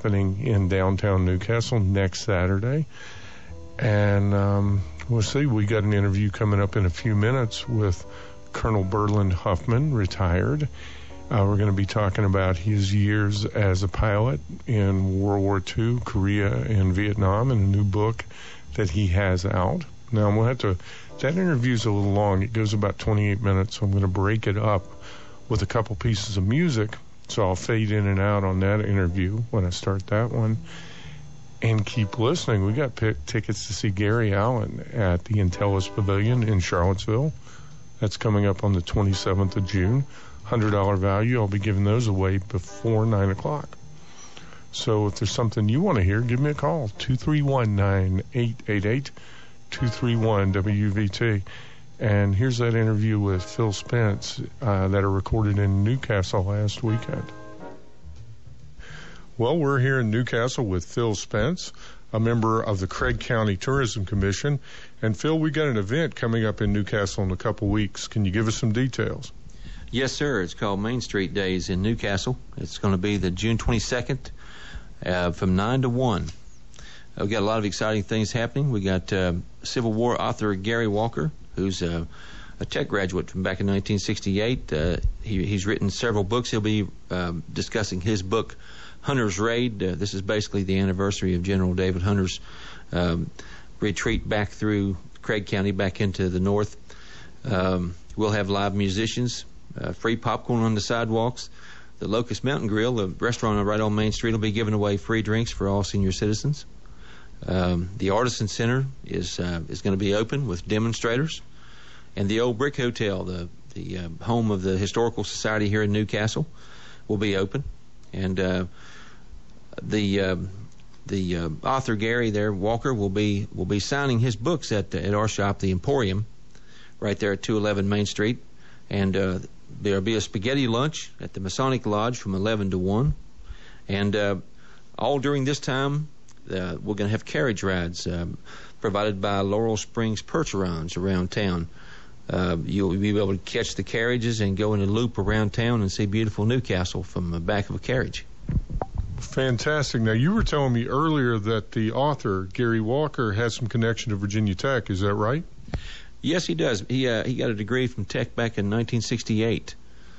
happening in downtown Newcastle next Saturday. And we'll see. We got an interview coming up in a few minutes with Colonel Berland Huffman, retired. We're going to be talking about his years as a pilot in World War II, Korea, and Vietnam, and a new book that he has out. Now, we'll have to, that interview's a little long. It goes about 28 minutes, so I'm going to break it up with a couple pieces of music. So I'll fade in and out on that interview when I start that one. And keep listening. We got tickets to see Gary Allan at the Intellis Pavilion in Charlottesville. That's coming up on the 27th of June. $100 value. I'll be giving those away before 9 o'clock. So if there's something you want to hear, give me a call. 231-9888, 231-WVT. And here's that interview with Phil Spence that are recorded in Newcastle last weekend. Well, we're here in Newcastle with Phil Spence, a member of the Craig County Tourism Commission. And Phil, we got an event coming up in Newcastle in a couple weeks. Can you give us some details? Yes, sir. It's called Main Street Days in Newcastle. It's going to be the June 22nd from 9 to 1. We've got a lot of exciting things happening. We got Civil War author Gary Walker, who's a Tech graduate from back in 1968. He's written several books. He'll be discussing his book, Hunter's Raid. This is basically the anniversary of General David Hunter's retreat back through Craig County, back into the north. We'll have live musicians. Free popcorn on the sidewalks. The Locust Mountain Grill, the restaurant right on Main Street, will be giving away free drinks for all senior citizens. The Artisan Center is going to be open with demonstrators. And the Old Brick Hotel, the home of the Historical Society here in Newcastle, will be open. And the author Gary there, Walker, will be signing his books at our shop, the Emporium, right there at 211 Main Street. And there'll be a spaghetti lunch at the Masonic Lodge from 11 to 1. And all during this time, we're going to have carriage rides provided by Laurel Springs Percherons around town. You'll be able to catch the carriages and go in a loop around town and see beautiful Newcastle from the back of a carriage. Fantastic. Now, you were telling me earlier that the author, Gary Walker, has some connection to Virginia Tech. Is that right? Yes, he does. He got a degree from Tech back in 1968.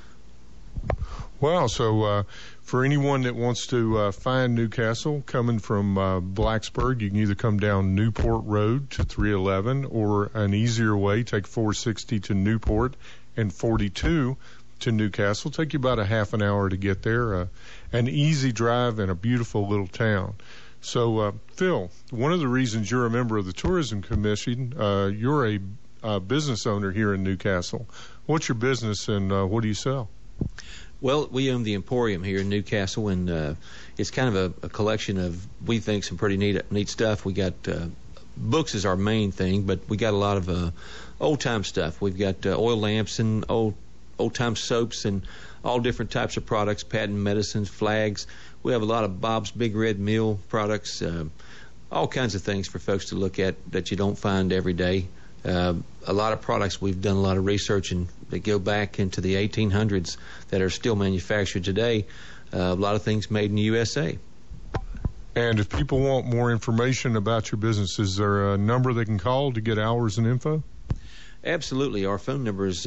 Wow. So for anyone that wants to find Newcastle coming from Blacksburg, you can either come down Newport Road to 311 or an easier way, take 460 to Newport and 42 to Newcastle. Take you about a half an hour to get there. An easy drive in a beautiful little town. So, Phil, one of the reasons you're a member of the Tourism Commission, you're a business owner here in Newcastle. What's your business and what do you sell? Well, we own the Emporium here in Newcastle, and it's kind of a collection of, we think, some pretty neat stuff. We got books is our main thing, but we got a lot of old-time stuff. We've got oil lamps and old-time soaps and all different types of products, patent medicines, flags. We have a lot of Bob's Big Red Mill products, all kinds of things for folks to look at that you don't find every day. A lot of products we've done a lot of research and that go back into the 1800s that are still manufactured today. A lot of things made in the USA. And if people want more information about your business, is there a number they can call to get hours and info? Absolutely. Our phone number is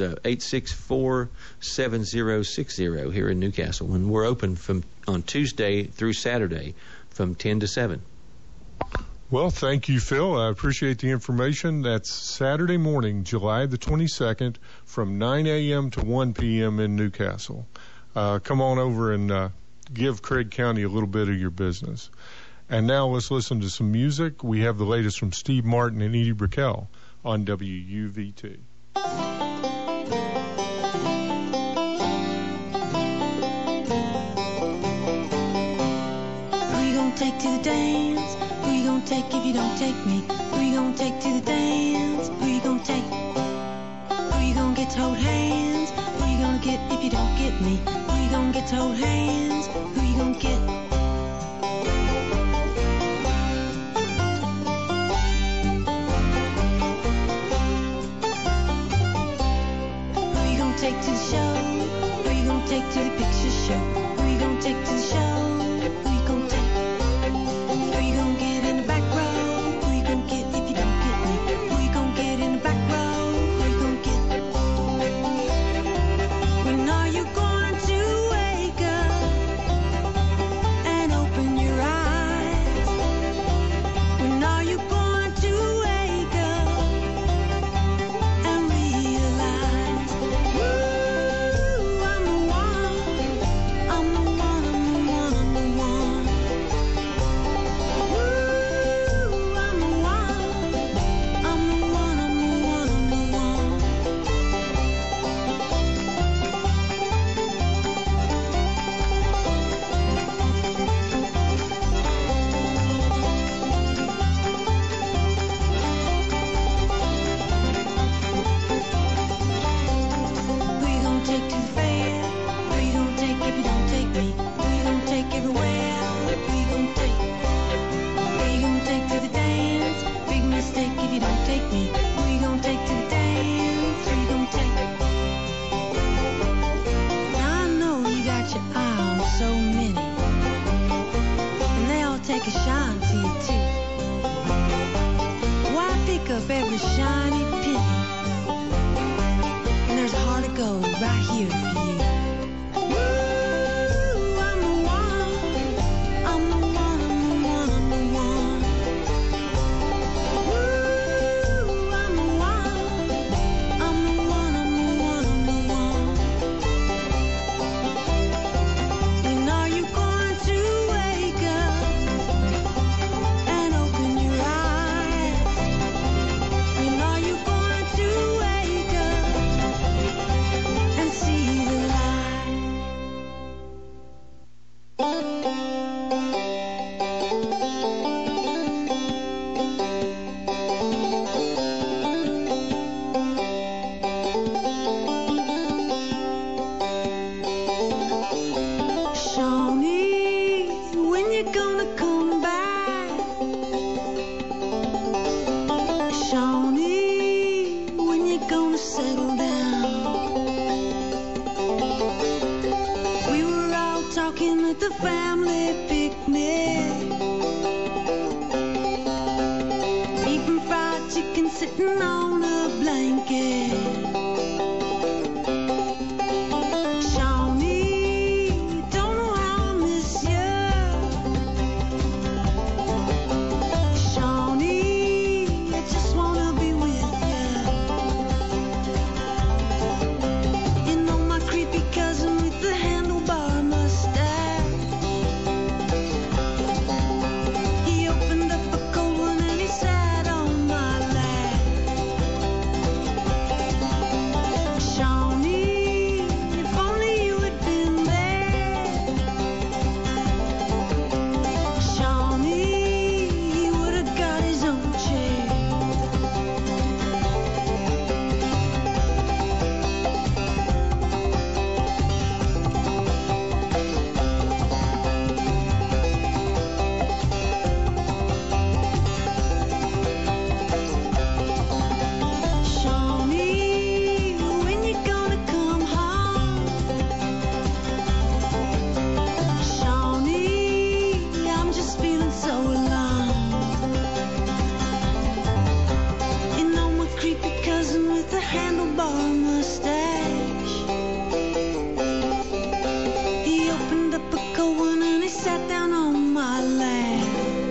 864-7060 here in Newcastle, and we're open on Tuesday through Saturday from 10 to 7. Well, thank you, Phil. I appreciate the information. That's Saturday morning, July the 22nd, from 9 a.m. to 1 p.m. in Newcastle. Come on over and give Craig County a little bit of your business. And now let's listen to some music. We have the latest from Steve Martin and Edie Brickell on WUVT. Who you gonna take to the dance? Who you gonna take if you don't take me? Who you gonna take to the dance? Who you gonna take? Who you gonna get to hold hands? Who you gonna get if you don't get me? Who you gonna get to hold hands? Who you gonna get? Who you gonna take to the show? Who you gonna take to the picture show? Who you gonna take to the show? Who you gonna take? they can shine for you too. Why pick up every shiny penny? And there's a heart of gold right here for you. Ooh, I'm the one, I'm the one, I'm the one, I'm the one. Ooh, I'm the one, I'm the one, I'm the one, I'm the one. And are you going to wake up and open your eyes? And are you going to wake up and see the light? Shawnee, when you gonna come back? Shawnee, when you gonna settle down? We were all talking at the family picnic, eating fried chicken, sitting on a blanket. Shawnee, don't know how I miss you. Shawnee, I just wanna be with you. You know my creepy cousin with the handlebar mustache. He opened up a cold one and he sat on my lap. Shawnee, if only you had been there. Shawnee, he would have got his own chair. Shawnee, when you gonna come home? Shawnee, I'm just feeling so alone. You know my creepy cousin with the handlebar mustache. He opened up a cold one and he sat down on my lap.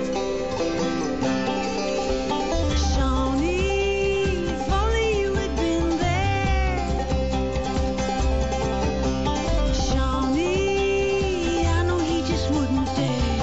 Shawnee, if only you had been there. Shawnee, I know he just wouldn't dare.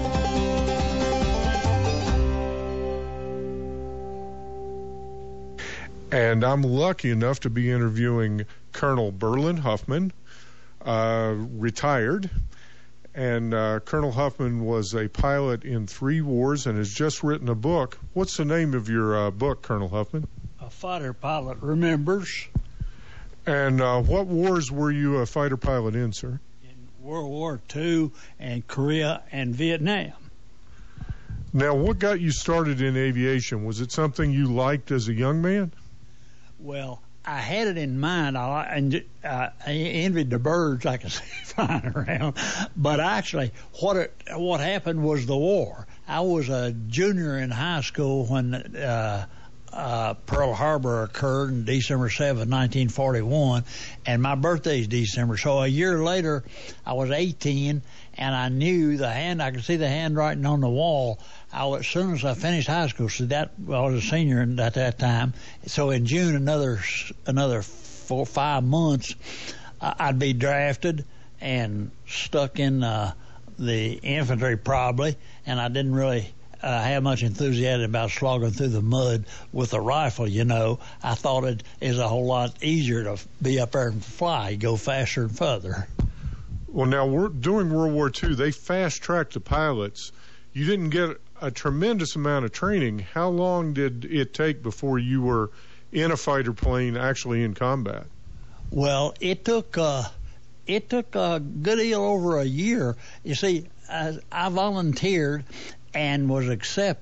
And I'm lucky enough to be interviewing Colonel Berlin Huffman, retired. And Colonel Huffman was a pilot in 3 wars and has just written a book. What's the name of your book, Colonel Huffman? A fighter pilot remembers. And what wars were you a fighter pilot in, sir? In World War II and Korea and Vietnam. Now, what got you started in aviation? Was it something you liked as a young man? Well, I had it in mind. I envied the birds I could see flying around. But actually, what happened was the war. I was a junior in high school when Pearl Harbor occurred on December 7, 1941, and my birthday's December. So a year later, I was 18, and I knew I could see the handwriting on the wall. As soon as I finished high school, so I was a senior at that time. So in June, another 4 or 5 months, I'd be drafted and stuck in the infantry probably, and I didn't really have much enthusiasm about slogging through the mud with a rifle, you know. I thought it is a whole lot easier to be up there and fly, go faster and further. Well, now, during World War II, they fast-tracked the pilots. You didn't get a tremendous amount of training. How long did it take before you were in a fighter plane actually in combat? Well, it took a good deal over a year. You see, I volunteered and was accepted,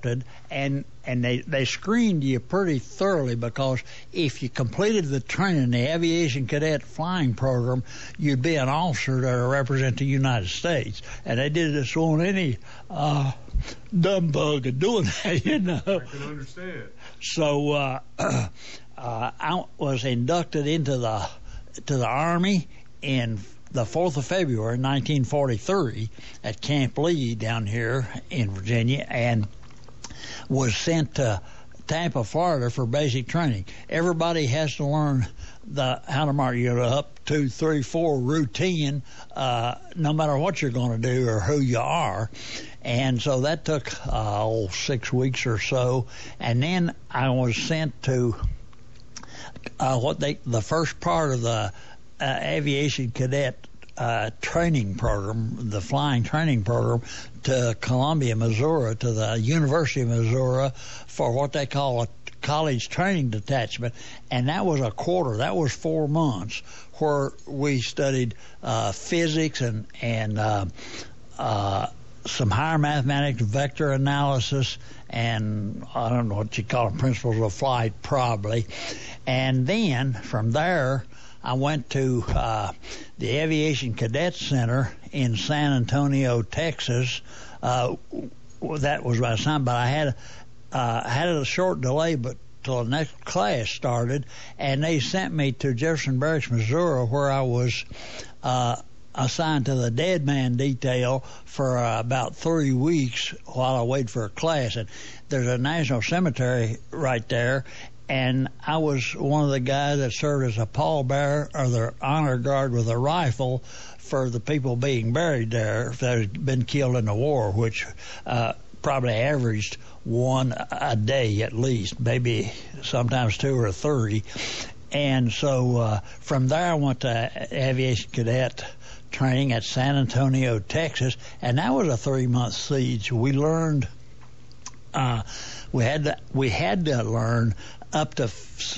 and they screened you pretty thoroughly, because if you completed the training, the aviation cadet flying program, you'd be an officer to represent the United States. And they didn't want any dumb bug doing that, you know. I can understand. So I was inducted into the Army in the 4th of February, 1943, at Camp Lee down here in Virginia, and was sent to Tampa, Florida for basic training. Everybody has to learn how to mark you up, 2, 3, 4 routine, no matter what you're going to do or who you are. And so that took 6 weeks or so, and then I was sent to the first part of the aviation cadet training program, the flying training program, to Columbia, Missouri, to the University of Missouri, for what they call a college training detachment. And that was a quarter. That was 4 months, where we studied physics and some higher mathematics, vector analysis, and I don't know what you call them, principles of flight, probably. And then from there, I went to the Aviation Cadet Center in San Antonio, Texas. That was my assignment, but I had a short delay, but till the next class started, and they sent me to Jefferson Barracks, Missouri, where I was assigned to the dead man detail for about 3 weeks while I waited for a class. And there's a national cemetery right there, and I was one of the guys that served as a pallbearer or the honor guard with a rifle for the people being buried there that had been killed in the war, which probably averaged one a day at least, maybe sometimes 2 or 3. And so from there I went to aviation cadet training at San Antonio, Texas, and that was a 3-month siege. We learned we had to learn up to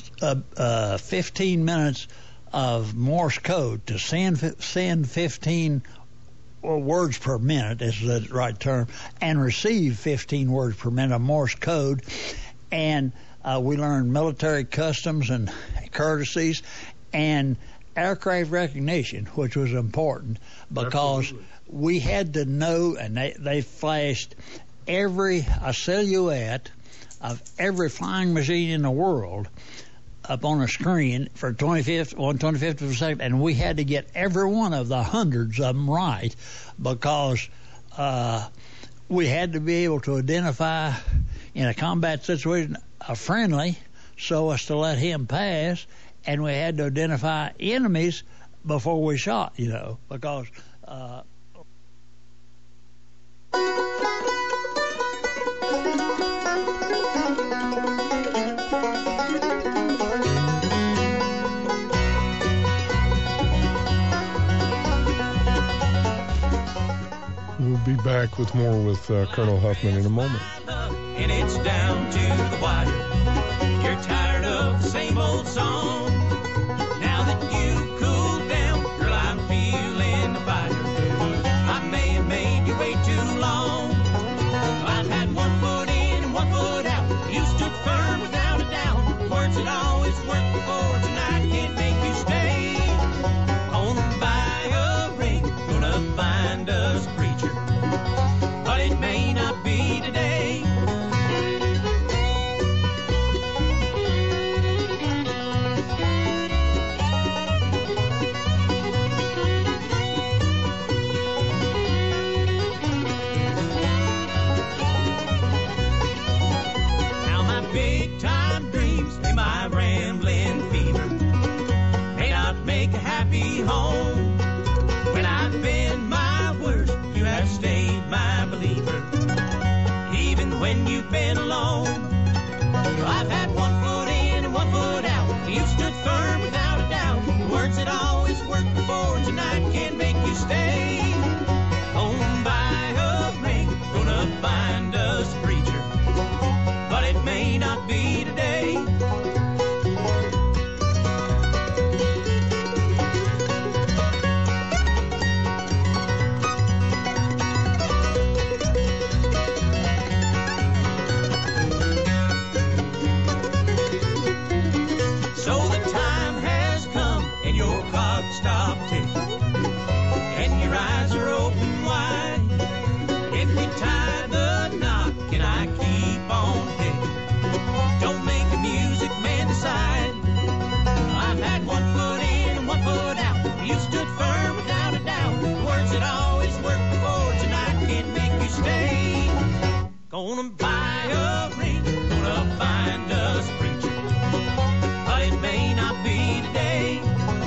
15 minutes of Morse code, to send 15 words per minute is the right term, and receive 15 words per minute of Morse code. And we learned military customs and courtesies and aircraft recognition, which was important, because Absolutely. we had to know, and they flashed a silhouette of every flying machine in the world up on a screen for 1/25th of a second, and we had to get every one of the hundreds of them right, because we had to be able to identify in a combat situation a friendly so as to let him pass, and we had to identify enemies before we shot, because We'll be back with more with Colonel Huffman in a moment. And it's down to the wire. You're tired of the same old song. Now that you cooled down, girl, I'm feeling the fire. I may have made you wait too long. I've had 1 foot in and 1 foot out. You stood firm without a doubt. Words that always worked before tonight can't make you stay. Gonna buy a ring, gonna find us a preacher, but it may not be today. Now my big time dreams and my rambling fever may not make a happy home. When I've been my worst, you have stayed my believer, even when you've been alone. I've had 1 foot in and 1 foot out. You stood firm without a doubt. Words that always worked before tonight can't make you stay. Home by a ring, gonna find us a preacher, but it may not be today. Gonna buy a ring, gonna find us preacher, but it may not be today.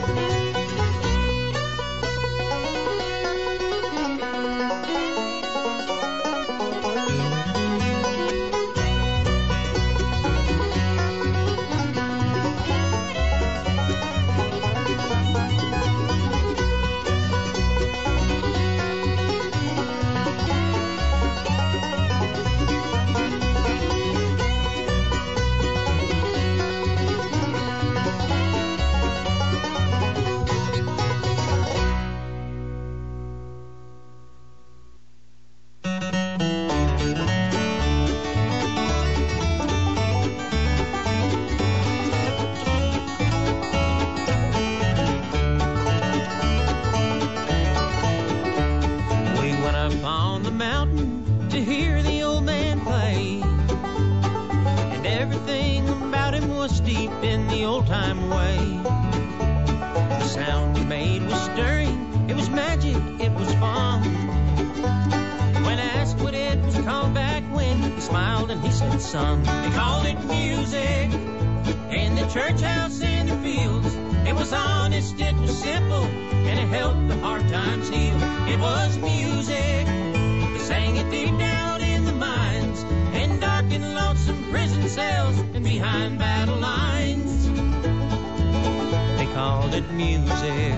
Son. They called it music in the church house in the fields. It was honest, it was simple, and it helped the hard times heal. It was music. They sang it deep down in the mines, in dark and lonesome prison cells, and behind battle lines. They called it music.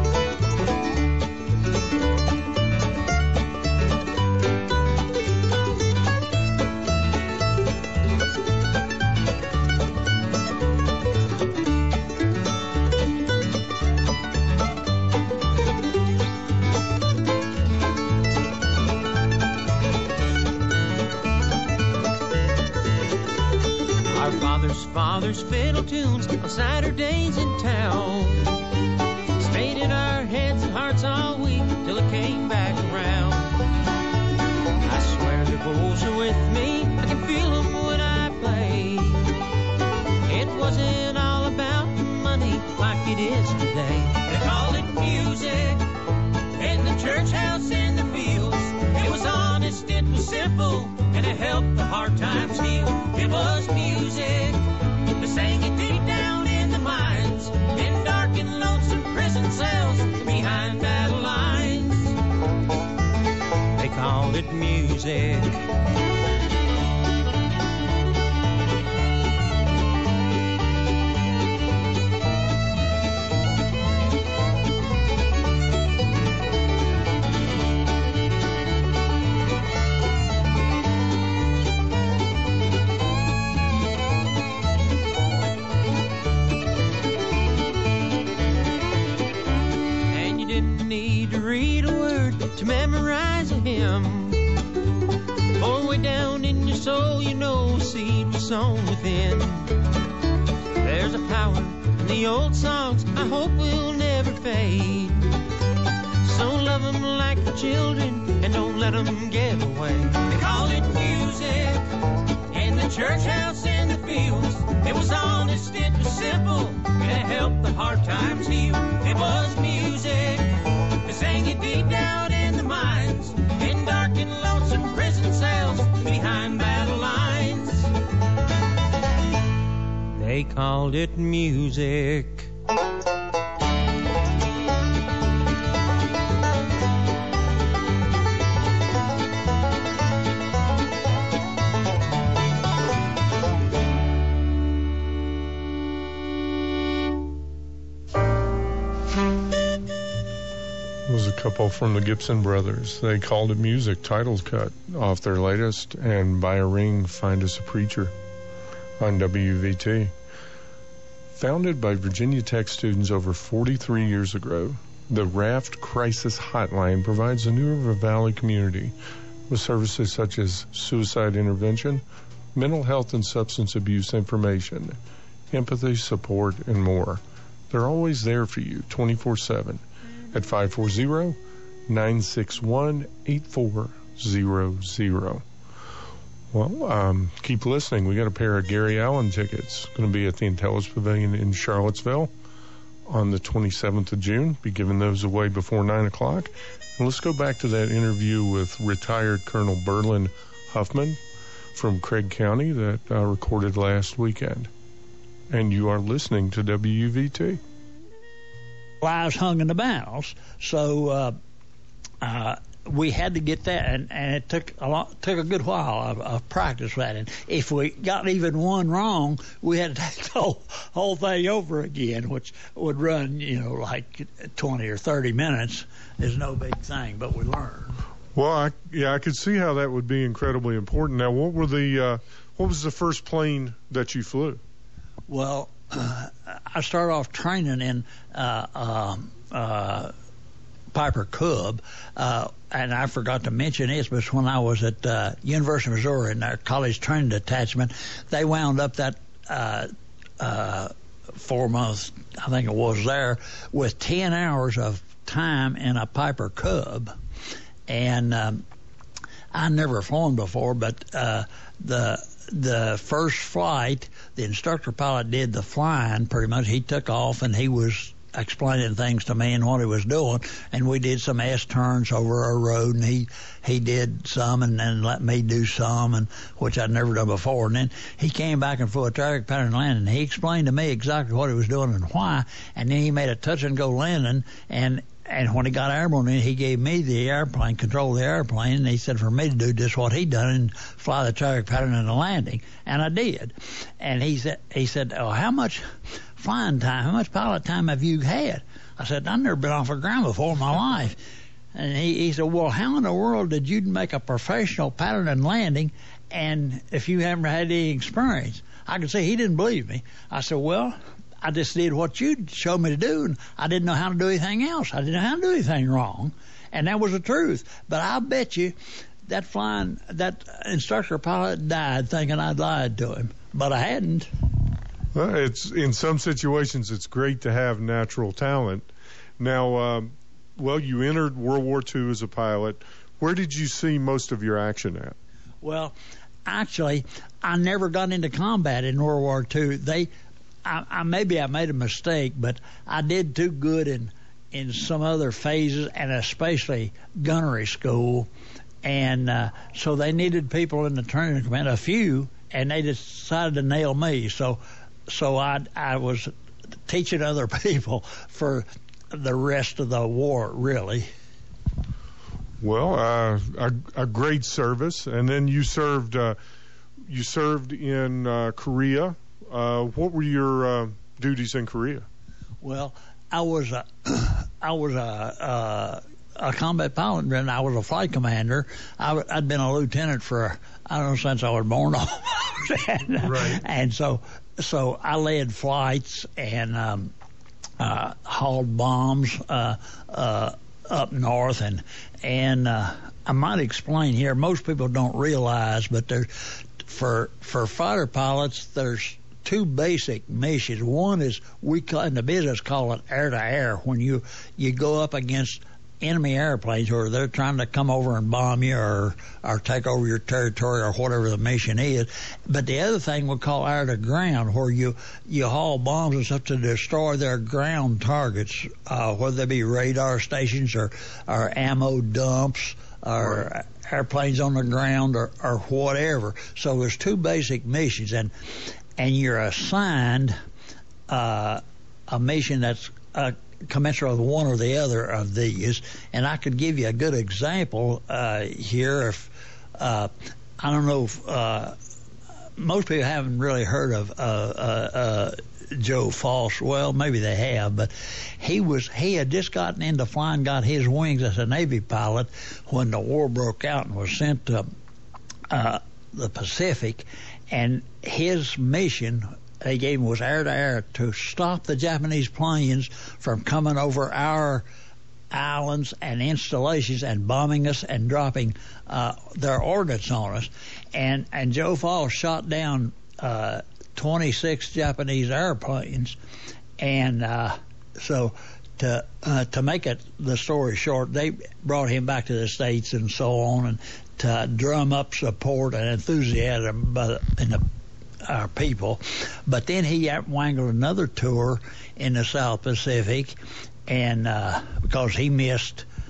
Father's fiddle tunes on Saturdays in town stayed in our heads and hearts all week till it came back around. I swear their bows are with me, I can feel them when I play. It wasn't all about money like it is today. They called it music in the church house in the fields. It was honest, it was simple, and it helped the hard times heal. It was music. They sang it deep down in the mines, in dark and lonesome prison cells, behind battle lines. They called it music. To memorize a hymn, or way down in your soul, you know a seed was sown within. There's a power in the old songs I hope will never fade. So love them like the children and don't let them get away. They call it music in the church house in the fields. It was honest, it was simple, and it helped the hard times heal. It was music. They sang it deep down in the mines, in dark and lonesome prison cells, behind battle lines. They called it music. Couple from the Gibson Brothers. They called it music, titles cut off their latest, and Buy a Ring, Find Us a Preacher on WVT. Founded by Virginia Tech students over 43 years ago, the Raft Crisis Hotline provides the New River Valley community with services such as suicide intervention, mental health and substance abuse information, empathy, support, and more. They're always there for you 24/7. At 540-961-8400. Well, keep listening. We got a pair of Gary Allen tickets. Going to be at the Intellis Pavilion in Charlottesville on the 27th of June. Be giving those away before 9 o'clock. And let's go back to that interview with retired Colonel Berlin Huffman. from Craig County that recorded last weekend. And you are listening to WUVT. Lives hung in the balance, so we had to get that, and it took a good while of practice with that. And if we got even one wrong, we had to take the whole thing over again, which would run, like 20 or 30 minutes. Is no big thing, but we learned. Well, I could see how that would be incredibly important. Now, what was the first plane that you flew? Well, I started off training in Piper Cub, and I forgot to mention this, but when I was at University of Missouri in their college training detachment, they wound up that 4 months, I think it was there, with 10 hours of time in a Piper Cub. And I never flown before, but the first flight, the instructor pilot did the flying pretty much. He took off and he was explaining things to me and what he was doing, and we did some S-turns over a road, and he did some and then let me do some, and which I'd never done before. And then he came back and flew a traffic pattern landing. He explained to me exactly what he was doing and why, and then he made a touch-and-go landing, and when he got airborne, he gave me the airplane, control of the airplane, and he said for me to do just what he'd done and fly the traffic pattern in the landing, and I did. And he said, oh, how much flying time, how much pilot time have you had? I said, I've never been off the ground before in my life. And he said, well, how in the world did you make a professional pattern and landing, and if you haven't had any experience? I could see he didn't believe me. I said, well, I just did what you showed me to do, and I didn't know how to do anything else. I didn't know how to do anything wrong, and that was the truth. But I bet you that instructor pilot died thinking I'd lied to him, but I hadn't. Well, it's in some situations it's great to have natural talent. Now, you entered World War II as a pilot. Where did you see most of your action at? Well, actually, I never got into combat in World War II. Maybe I made a mistake, but I did too good in some other phases, and especially gunnery school. And so they needed people in the training command, a few, and they decided to nail me. So I was teaching other people for the rest of the war, really. Well, a great service, and then you served in Korea. What were your duties in Korea? Well, I was a combat pilot, and I was a flight commander. I'd been a lieutenant since I was born. Right. And so I led flights and hauled bombs up north, and I might explain here. Most people don't realize, but for fighter pilots, there's two basic missions. One is, we in the business call it air-to-air, when you go up against enemy airplanes, or they're trying to come over and bomb you or take over your territory, or whatever the mission is. But the other thing we call air-to-ground, where you haul bombs and stuff to destroy their ground targets, whether they be radar stations or ammo dumps or airplanes on the ground or whatever. So there's two basic missions, and you're assigned a mission that's commensurate with one or the other of these. And I could give you a good example here. If I don't know if most people haven't really heard of Joe Foss. Well, maybe they have, but he had just gotten into flying, got his wings as a Navy pilot when the war broke out, and was sent to the Pacific. And his mission they gave him was air-to-air, to stop the Japanese planes from coming over our islands and installations and bombing us and dropping their ordnance on us. And Joe Foss shot down 26 Japanese airplanes. And so to make the story short, they brought him back to the States and so on, and to drum up support and enthusiasm in our people. But then he wangled another tour in the South Pacific, and because he missed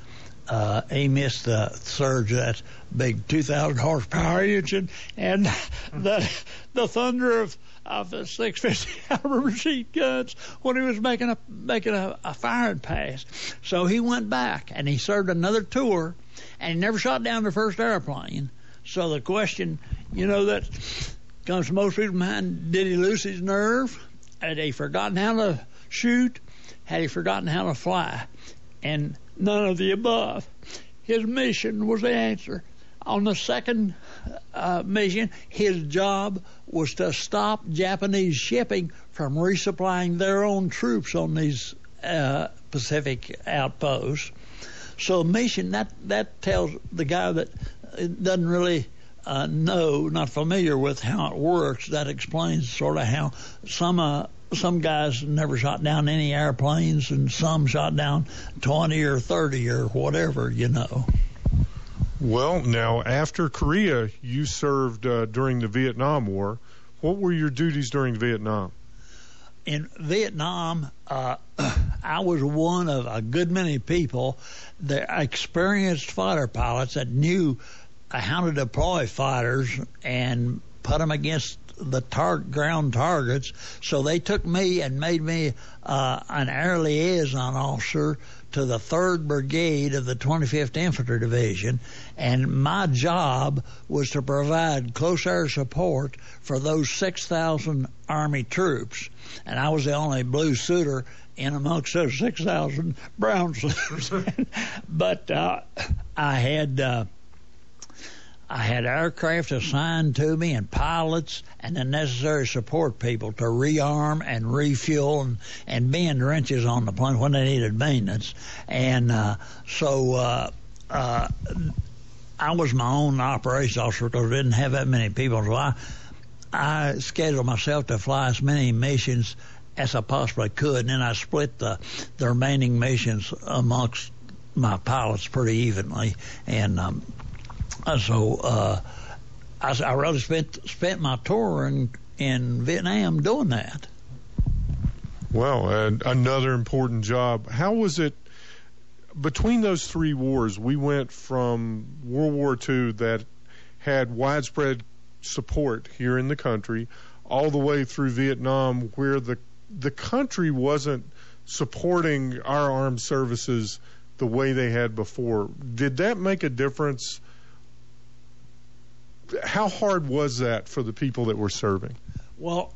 he missed the surge of that big 2,000 horsepower engine and the thunder of the 650 caliber machine guns when he was making a firing pass. So he went back and he served another tour, and he never shot down the first airplane. So the question, that comes to most people's mind: did he lose his nerve? Had he forgotten how to shoot? Had he forgotten how to fly? And none of the above. His mission was the answer. On the second mission, his job was to stop Japanese shipping from resupplying their own troops on these Pacific outposts. So mission, that tells the guy that doesn't really not familiar with how it works, that explains sort of how some guys never shot down any airplanes and some shot down 20 or 30 or whatever, Well, now, after Korea, you served during the Vietnam War. What were your duties during Vietnam? In Vietnam, I was one of a good many people, the experienced fighter pilots that knew how to deploy fighters and put them against the ground targets. So they took me and made me an air liaison officer to the 3rd Brigade of the 25th Infantry Division, and my job was to provide close air support for those 6,000 Army troops, and I was the only blue suitor in amongst those 6,000 brown suiters. But I had aircraft assigned to me and pilots and the necessary support people to rearm and refuel and be in trenches on the plane when they needed maintenance. And so I was my own operations officer because I didn't have that many people. So I scheduled myself to fly as many missions as I possibly could, and then I split the remaining missions amongst my pilots pretty evenly. And so I really spent my tour in Vietnam doing that. Well, and another important job. How was it between those 3 wars? We went from World War II that had widespread support here in the country all the way through Vietnam, where the country wasn't supporting our armed services the way they had before. Did that make a difference? How hard was that for the people that were serving? Well,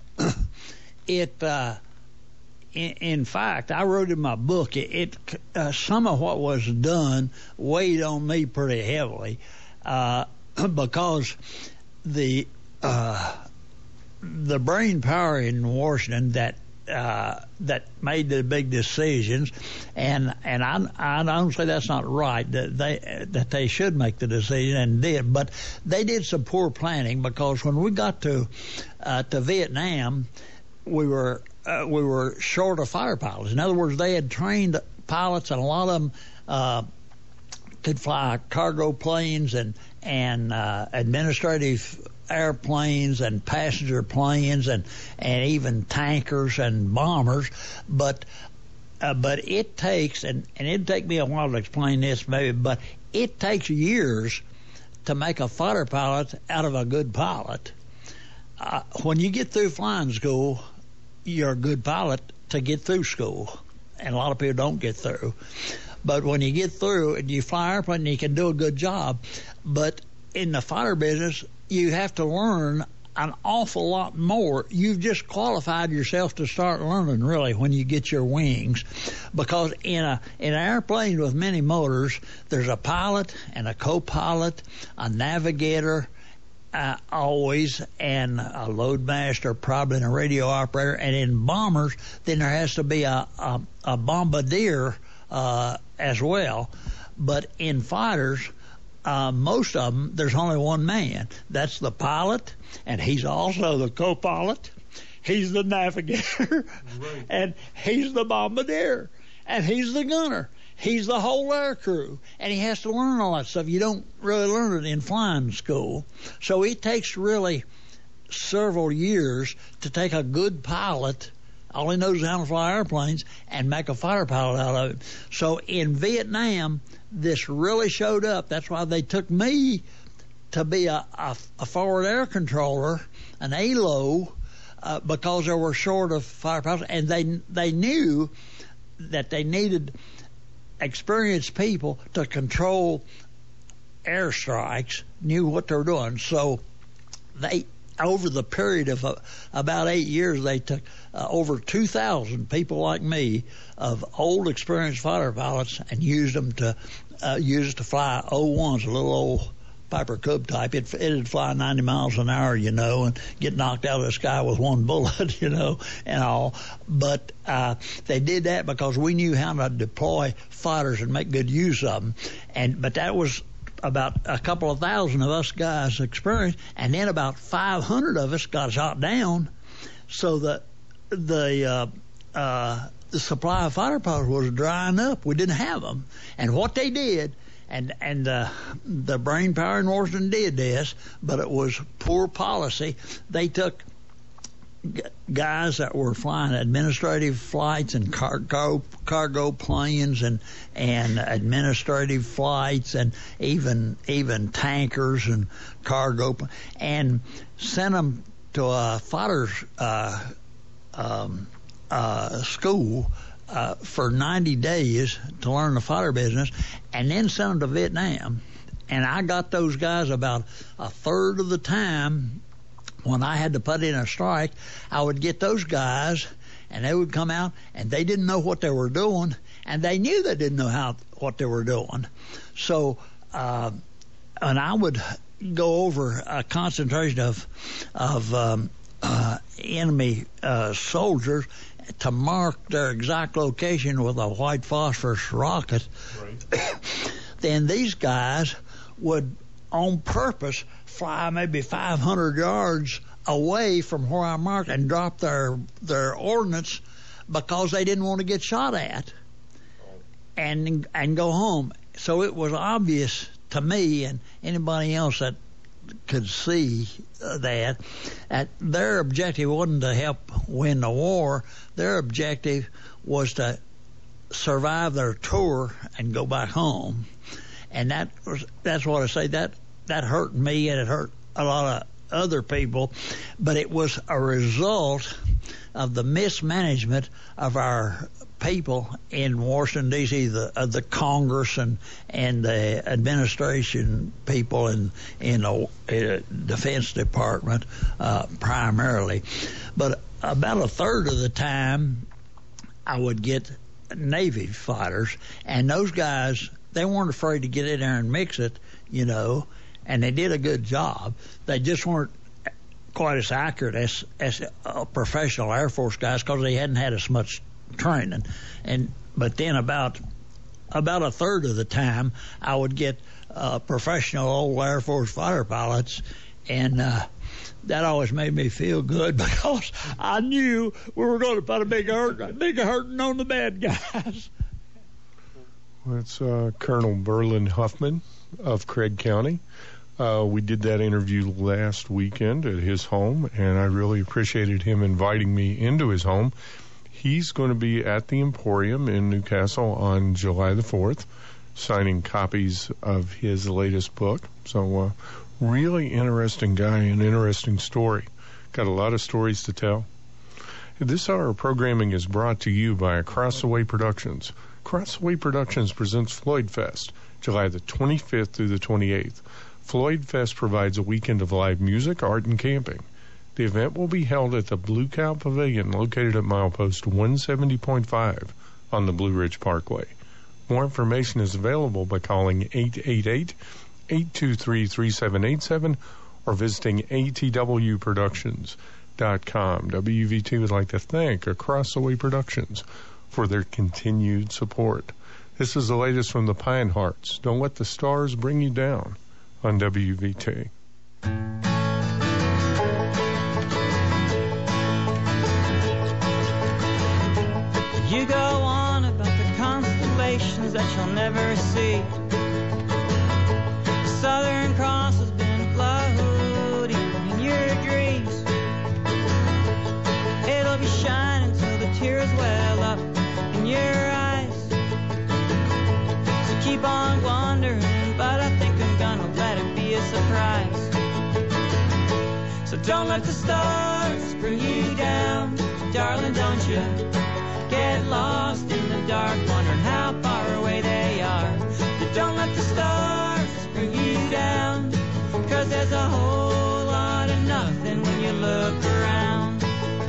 in fact, I wrote in my book, some of what was done weighed on me pretty heavily because the brain power in Washington that made the big decisions, and I don't say that's not right, that they should make the decision and did, but they did some poor planning, because when we got to Vietnam, we were short of fighter pilots. In other words, they had trained pilots, and a lot of them could fly cargo planes and administrative airplanes and passenger planes and even tankers and bombers, but it takes, and it'd take me a while to explain this maybe, but it takes years to make a fighter pilot out of a good pilot. When you get through flying school, you're a good pilot to get through school, and a lot of people don't get through. But when you get through and you fly airplane, you can do a good job. But in the fighter business, you have to learn an awful lot more. You've just qualified yourself to start learning, really, when you get your wings, because in an airplane with many motors, there's a pilot and a co-pilot, a navigator, always, and a load master, probably, and a radio operator. And in bombers, then there has to be a bombardier as well. But in fighters, most of them, there's only one man. That's the pilot, and he's also the co-pilot. He's the navigator, right. And he's the bombardier, and he's the gunner. He's the whole air crew, and he has to learn all that stuff. You don't really learn it in flying school. So it takes really several years to take a good pilot All he knows is how to fly airplanes and make a fighter pilot out of him. So in Vietnam, this really showed up. That's why they took me to be a forward air controller, an ALO, because they were short of fighter pilots, and they knew that they needed experienced people to control airstrikes, knew what they were doing. So they, over the period of about 8 years, they took over 2,000 people like me of old experienced fighter pilots and used them to fly O-1s, a little old Piper Cub type. It'd fly 90 miles an hour, and get knocked out of the sky with one bullet, and all. But they did that because we knew how to deploy fighters and make good use of them. But that was about a couple of thousand of us guys experienced, and then about 500 of us got shot down. So the supply of fighter pilots was drying up. We didn't have them, and what they did. And the brain power in Washington did this, but it was poor policy. They took guys that were flying administrative flights and cargo planes and administrative flights and even tankers and cargo, and sent them to a fighter school for 90 days to learn the fighter business, and then sent them to Vietnam. And I got those guys about a third of the time. When I had to put in a strike, I would get those guys, and they would come out, and they didn't know what they were doing, and they knew they didn't know what they were doing. So, and I would go over a concentration of enemy soldiers to mark their exact location with a white phosphorus rocket. Right. Then these guys would, on purpose, fly maybe 500 yards away from where I marked and drop their ordnance because they didn't want to get shot at and go home. So it was obvious to me and anybody else that could see that their objective wasn't to help win the war. Their objective was to survive their tour and go back home. And that's what I say. That hurt me, and it hurt a lot of other people, but it was a result of the mismanagement of our people in Washington, D.C., the Congress and the administration people in the Defense Department primarily. But about a third of the time, I would get Navy fighters, and those guys, they weren't afraid to get in there and mix it, and they did a good job. They just weren't quite as accurate as professional Air Force guys because they hadn't had as much training. But then about a third of the time, I would get professional old Air Force fighter pilots, and that always made me feel good because I knew we were going to put a big hurting on the bad guys. That's Colonel Berlin Huffman of Craig County. We did that interview last weekend at his home, and I really appreciated him inviting me into his home. He's going to be at the Emporium in Newcastle on July the 4th, signing copies of his latest book. So, really interesting guy, an interesting story. Got a lot of stories to tell. This hour of programming is brought to you by Across the Way Productions. Across the Way Productions presents Floyd Fest, July the 25th through the 28th. Floyd Fest provides a weekend of live music, art, and camping. The event will be held at the Blue Cow Pavilion located at milepost 170.5 on the Blue Ridge Parkway. More information is available by calling 888-823-3787 or visiting atwproductions.com. WVT would like to thank Across the Way Productions for their continued support. This is the latest from the Pine Hearts. Don't let the stars bring you down on WVT. You go on about the constellations that you'll never see. The Southern Cross has been floating in your dreams. It'll be shining till the don't let the stars bring you down. Darling, don't you get lost in the dark, wondering how far away they are. Don't let the stars bring you down, 'cause there's a whole lot of nothing when you look around.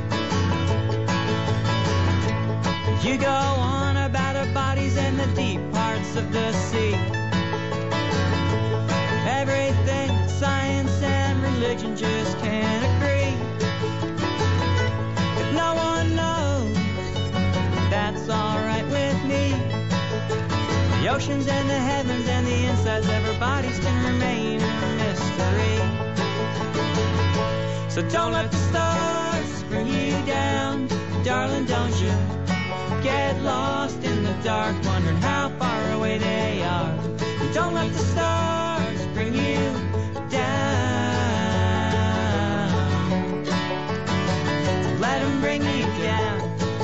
You go on about our bodies in the deep parts of the sea. Everything science and religion just can't agree. If no one knows, that's alright with me. The oceans and the heavens and the insides of our bodies can remain a mystery. So don't let the stars bring you down. Darling, don't you get lost in the dark, wondering how far away they are. Don't let the stars bring you down. Let them bring you down.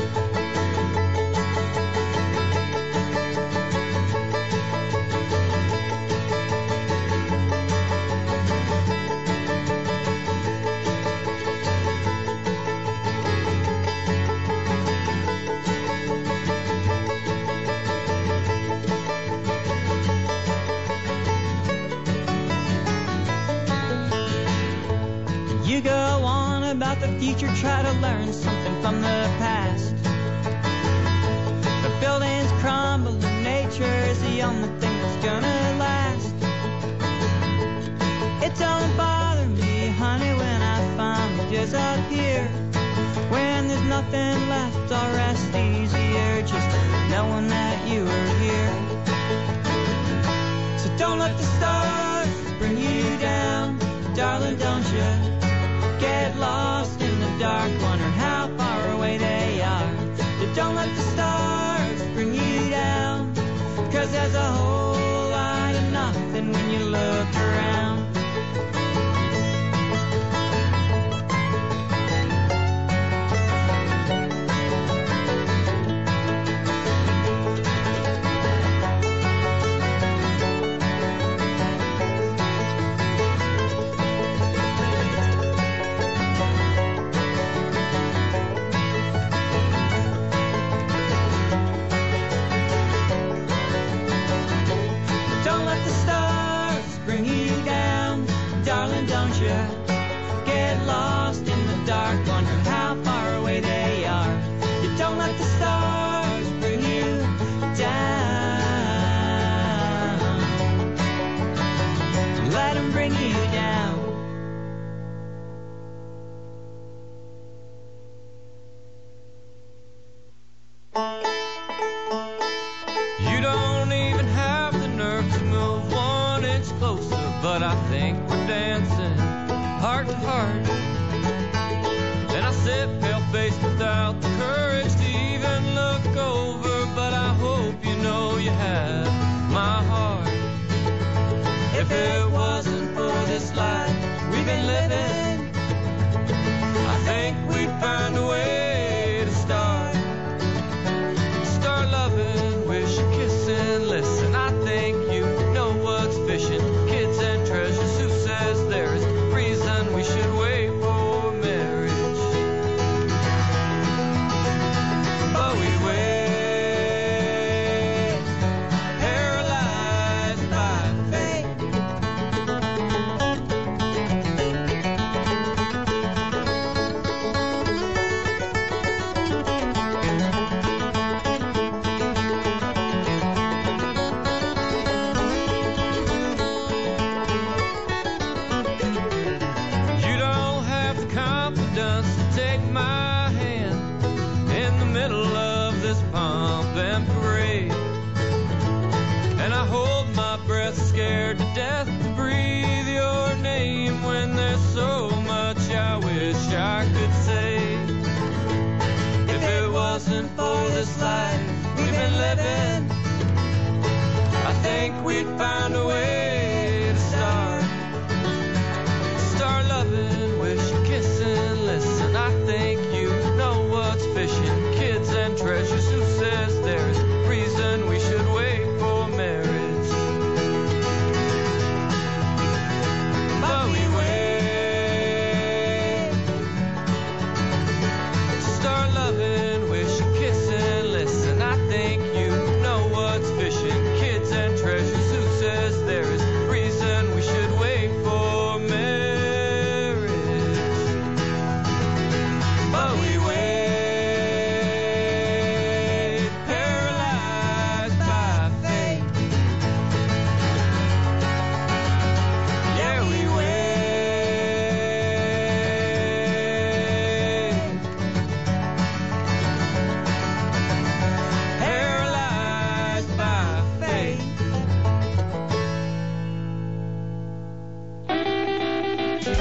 You go on about the future, try to learn something from the past. The buildings crumble and nature is the only thing that's gonna last. It don't bother me, honey, when I finally disappear. When there's nothing left, I'll rest easier, just knowing that you are here. So don't let the stars bring you down. Darling, don't you get lost in the dark, wondering how far away they are. Don't let the stars bring you down, 'cause there's a whole lot of nothing when you look around. Don't let the stars bring you down. Darling, don't you get lost in the dark, wondering how far away they are. You don't let the stars bring you down. Let them bring you down. You don't even have the nerve to move 1 inch closer, but I think we're dancing heart to heart. And I sit pale-faced without the courage to even look over, but I hope you know you have my heart. If it wasn't for this life we've been living, I think we'd find a way to start loving, wish, kissing, listen, I think you know what's fishing, kids and treasures, who says there's reason we should wait for marriage, but we wait, paralyzed by fate. Take my hand in the middle of this pomp and parade, and I hold my breath, scared to death to breathe your name when there's so much I wish I could say. If it wasn't for this life we've been living, I think we'd find a way to start loving, wish, kissing, listen, I think you know what's fishing, kids and treasures, who says there's reason we should wait for marriage, but we wait,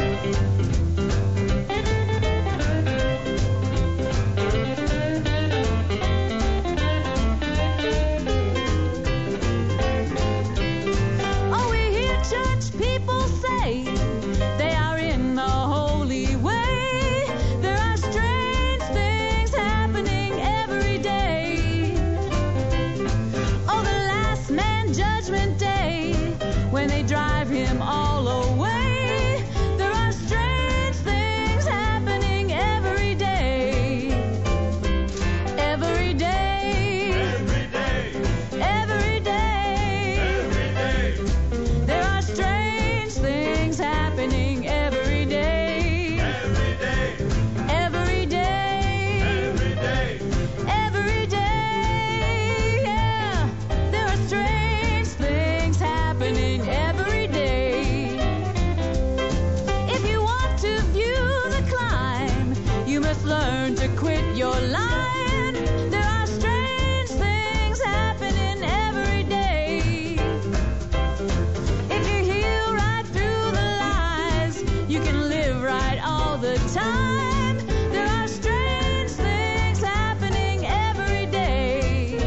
Oh, we hear church people say they are in the holy way. There are strange things happening every day. Oh, the last man judgment day, when they drive him all away. There are strange things happening every day. Every day. Every day. There are strange things happening every day. Every day. Every day. Yeah. There are strange things happening every day. If you want to view the climb, you must learn to quit your line. There are strange things happening every day. If you heal right through the lies, you can live right all the time. There are strange things happening every day.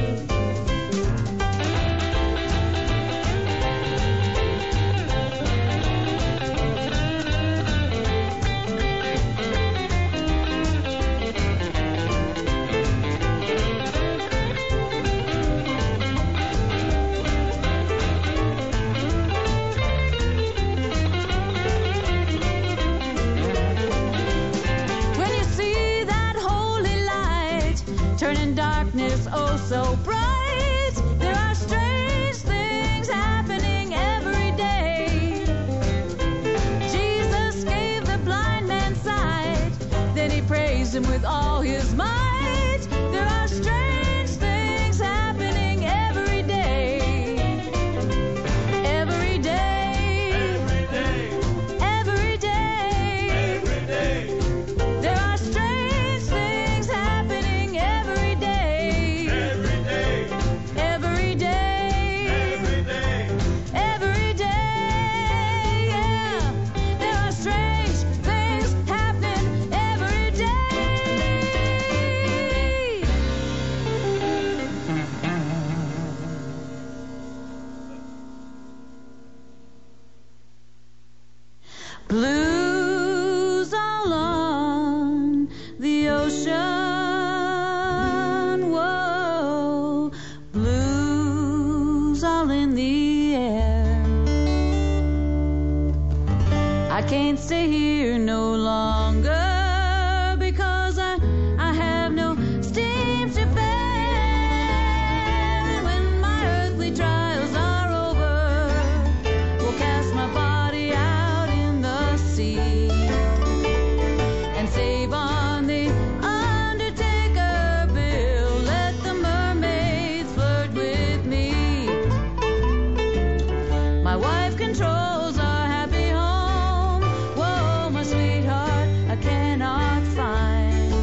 When you see that holy light turning darkness oh so bright, there are strange things happening every day. Jesus gave the blind man sight, then he praised him with all his might. There are strange things happening every day. Every day. Every day. There are strange things happening every day. Every day. Every day. Yeah. There are strange things happening every day. Blues all on the ocean, whoa, blues all in the air. I can't stay here no longer because I have no steam to bear. And when my earthly trials are over, we'll cast my body out in the sea and save on the undertaker bill. Let the mermaids flirt with me. My wife controls our happy home. Whoa, my sweetheart, I cannot find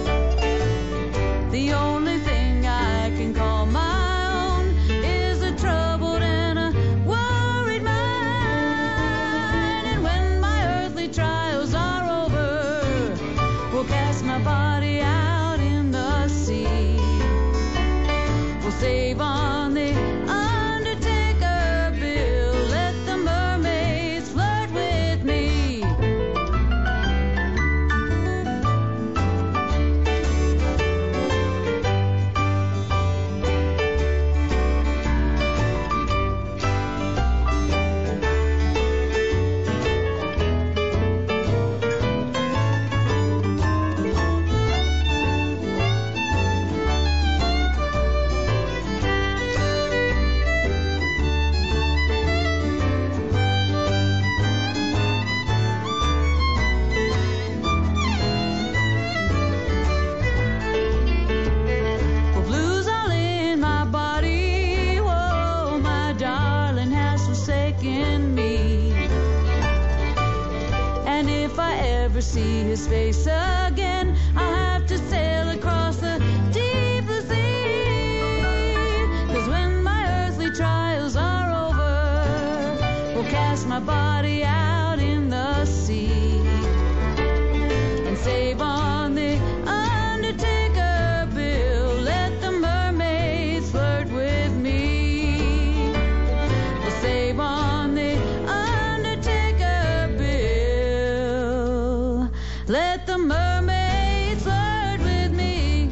the only thing I can call my own is a troubled and a worried mind. And when my earthly trials are over, we'll cast my body out in the sea. We'll save on the undertaker bill. Let the mermaids flirt with me. Well, blues all in my body. Whoa, my darling has forsaken me. And if I ever see his face again, I'll have to sail across the deep blue sea. 'Cause when my earthly trials are over, we'll cast my body out in the sea. save on the Undertaker bill. Let the mermaids flirt with me. We'll save on the Undertaker bill. Let the mermaids flirt with me.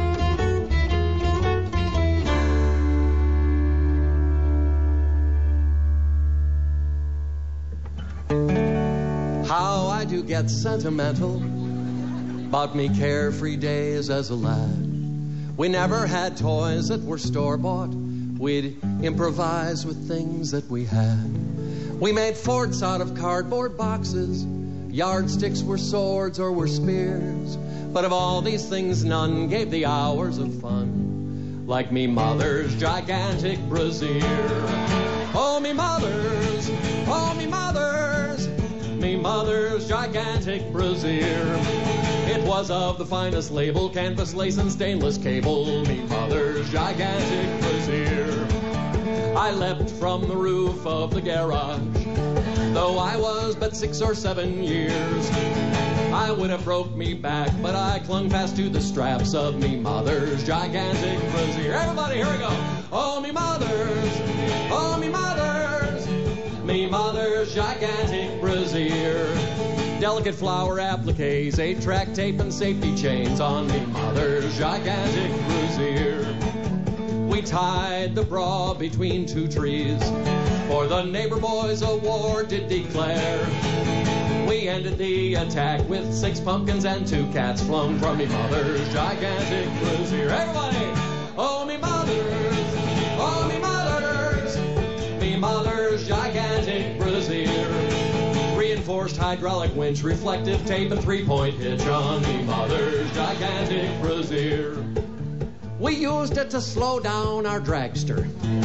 How I do get sentimental about me carefree days as a lad. We never had toys that were store-bought. We'd improvise with things that we had. We made forts out of cardboard boxes. Yardsticks were swords or were spears. But of all these things, none gave the hours of fun like me mother's gigantic brassiere. Oh, me mother's, oh, me mother's, me mother's gigantic brassiere. It was of the finest label, canvas, lace, and stainless cable. Me mother's gigantic brassiere. I leapt from the roof of the garage, though I was but 6 or 7 years. I would have broke me back, but I clung fast to the straps of me mother's gigantic brassiere. Everybody, here we go. Oh, me mother's, oh, me mother's, me mother's gigantic brassiere. Delicate flower appliques, 8-track tape and safety chains on me mother's gigantic brassiere. We tied the bra between 2 trees, for the neighbor boys a war did declare. We ended the attack with 6 pumpkins and 2 cats flung from me mother's gigantic brassiere. Everybody! Oh, me mother's, oh, me mother's, me mother's gigantic brassiere. Reinforced hydraulic winch, reflective tape, and 3-point hitch on me mother's gigantic brassiere. We used it to slow down our dragster.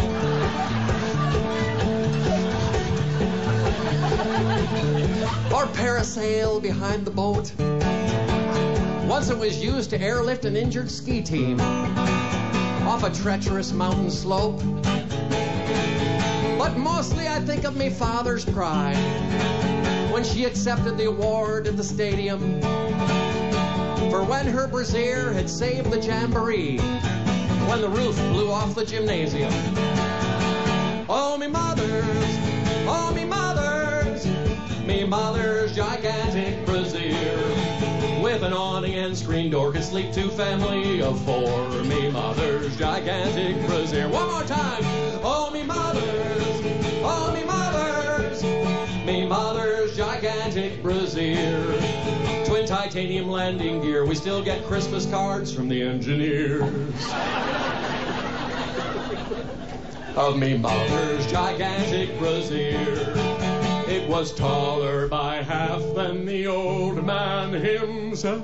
Or parasail behind the boat. Once it was used to airlift an injured ski team off a treacherous mountain slope. But mostly I think of me father's pride when she accepted the award at the stadium for when her brassiere had saved the jamboree when the roof blew off the gymnasium. Oh, me mother's, oh, me mother's, me mother's gigantic brassiere. With an awning and screen door could sleep 2 family of 4. Me mother's gigantic brassiere. One more time. Oh, me mother's, oh, me mother's, me mother's gigantic brassiere. Twin titanium landing gear. We still get Christmas cards from the engineers. Of me mother's gigantic brassiere. It was taller by half than the old man himself.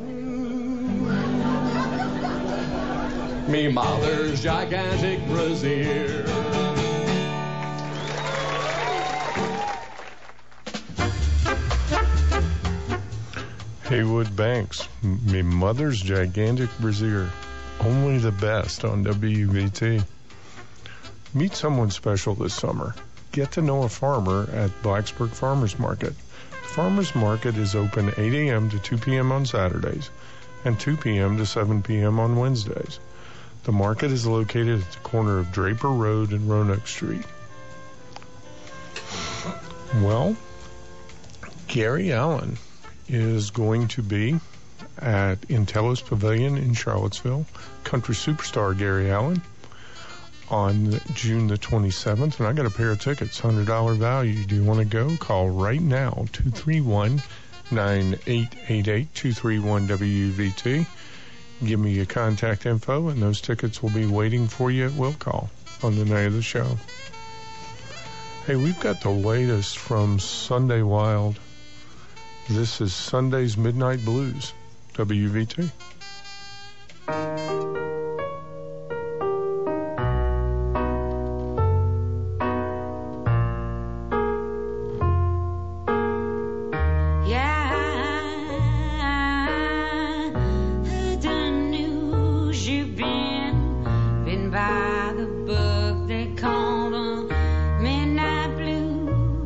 Me mother's gigantic brassiere. Haywood Banks, me mother's gigantic brassiere. Only the best on WVT. Meet someone special this summer. Get to know a farmer at Blacksburg Farmers Market. The Farmers Market is open 8 a.m. to 2 p.m. on Saturdays and 2 p.m. to 7 p.m. on Wednesdays. The market is located at the corner of Draper Road and Roanoke Street. Well, Gary Allen is going to be at Intellis Pavilion in Charlottesville. Country superstar Gary Allen on June the 27th. And I got a pair of tickets, $100 value. Do you want to go? Call right now, 231-9888, 231-WVT. Give me your contact info, and those tickets will be waiting for you at will call on the night of the show. Hey, we've got the latest from Sunday Wild. This is Sunday's Midnight Blues, WVT.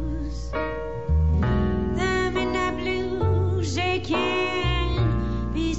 Be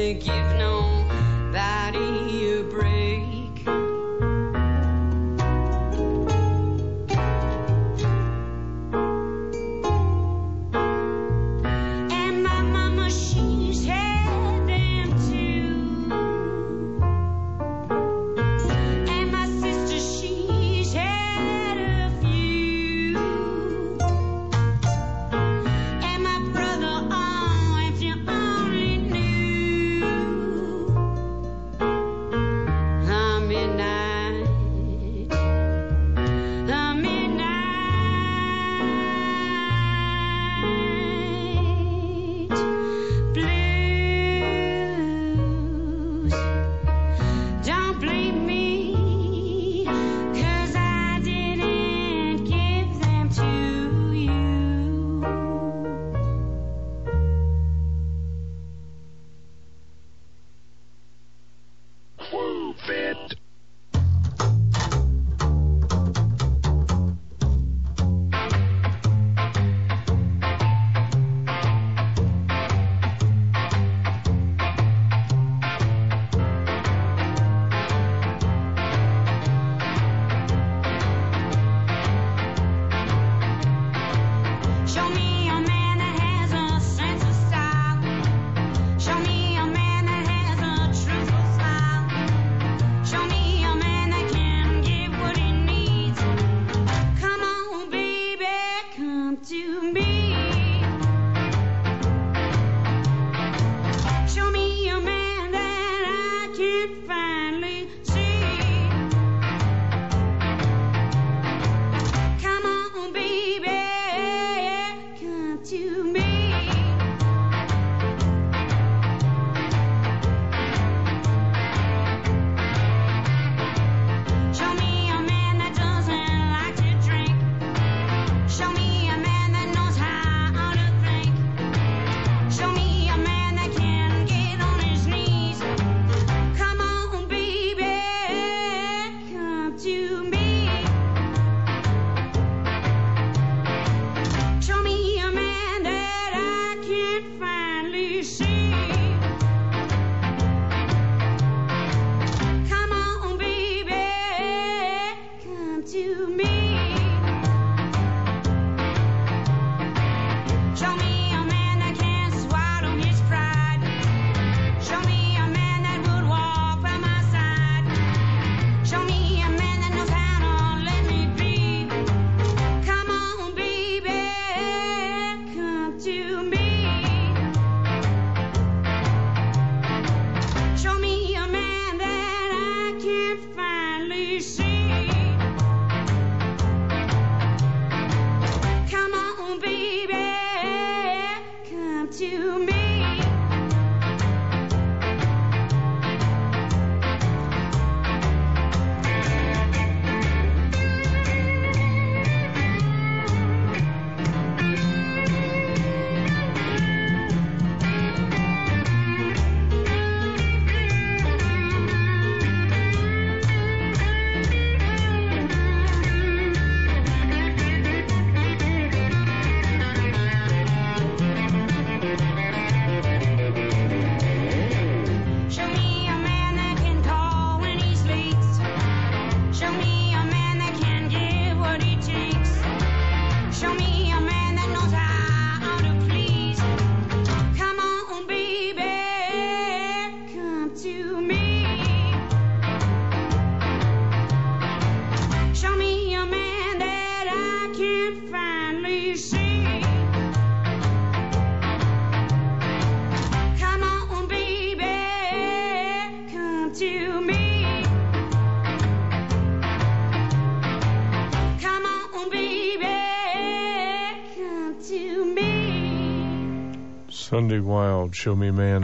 to give nobody a break. And my mama, she's had them too. And my sister, she's had a few. And my brother, oh, if you only knew the midnight blues. Don't blame me, 'cause I didn't give them to you. Show me a man that has a sense of style. Show me a man that has a truthful smile. Show me a man that can give what he needs. Come on, baby, come to me. Show me a man that I can finally see. Come on, baby, come to me. Show me a man that doesn't like to drink. Show me a man that knows how to think. Show me a man that can get on his knees. Come on, baby, come to me. Show me a man that I can finally see. Come on, baby, come to me. Show me a man that can swallow his pride. Show me a man that would walk by my side. Show me a man that knows how to let me be. Come on, baby, come to me. Show me a man that I can finally see. Come on, baby, come to me. Show me a man that can call when he's late. Show me a man that can give what he takes. Show me a man that knows how to please. Come on, baby, come to me. Show me a man that I can finally see. Come on, baby, come to me. Come on, baby, come to me. Sunday Wild, Show Me a Man